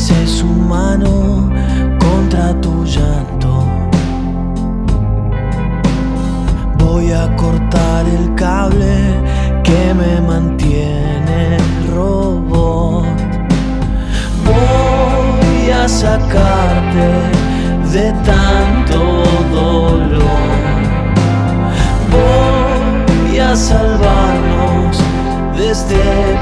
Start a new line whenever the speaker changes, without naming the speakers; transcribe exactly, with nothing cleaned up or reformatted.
Pese su mano contra tu llanto. Voy a cortar el cable que me mantiene el robot. Voy a sacarte de tanto dolor. Voy a salvarnos de este